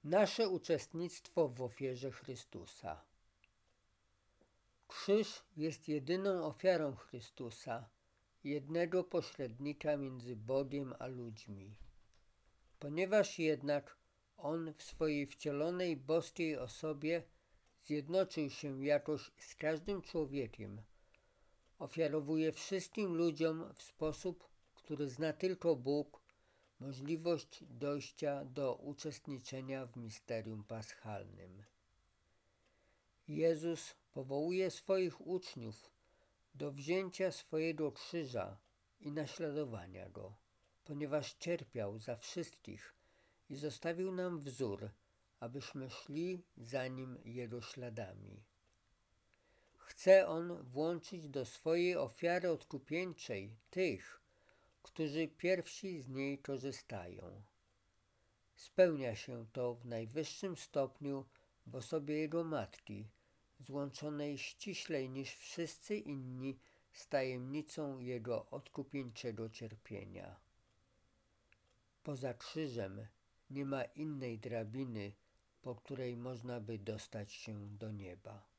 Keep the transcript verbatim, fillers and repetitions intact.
Nasze uczestnictwo w ofierze Chrystusa. Krzyż jest jedyną ofiarą Chrystusa, jednego pośrednika między Bogiem a ludźmi. Ponieważ jednak On w swojej wcielonej boskiej osobie zjednoczył się jakoś z każdym człowiekiem, ofiarowuje wszystkim ludziom w sposób, który zna tylko Bóg, możliwość dojścia do uczestniczenia w misterium paschalnym. Jezus powołuje swoich uczniów do wzięcia swojego krzyża i naśladowania Go, ponieważ cierpiał za wszystkich i zostawił nam wzór, abyśmy szli za Nim Jego śladami. Chce On włączyć do swojej ofiary odkupieńczej tych, którzy pierwsi z niej korzystają. Spełnia się to w najwyższym stopniu w osobie Jego Matki, złączonej ściślej niż wszyscy inni z tajemnicą Jego odkupieńczego cierpienia. Poza krzyżem nie ma innej drabiny, po której można by dostać się do nieba.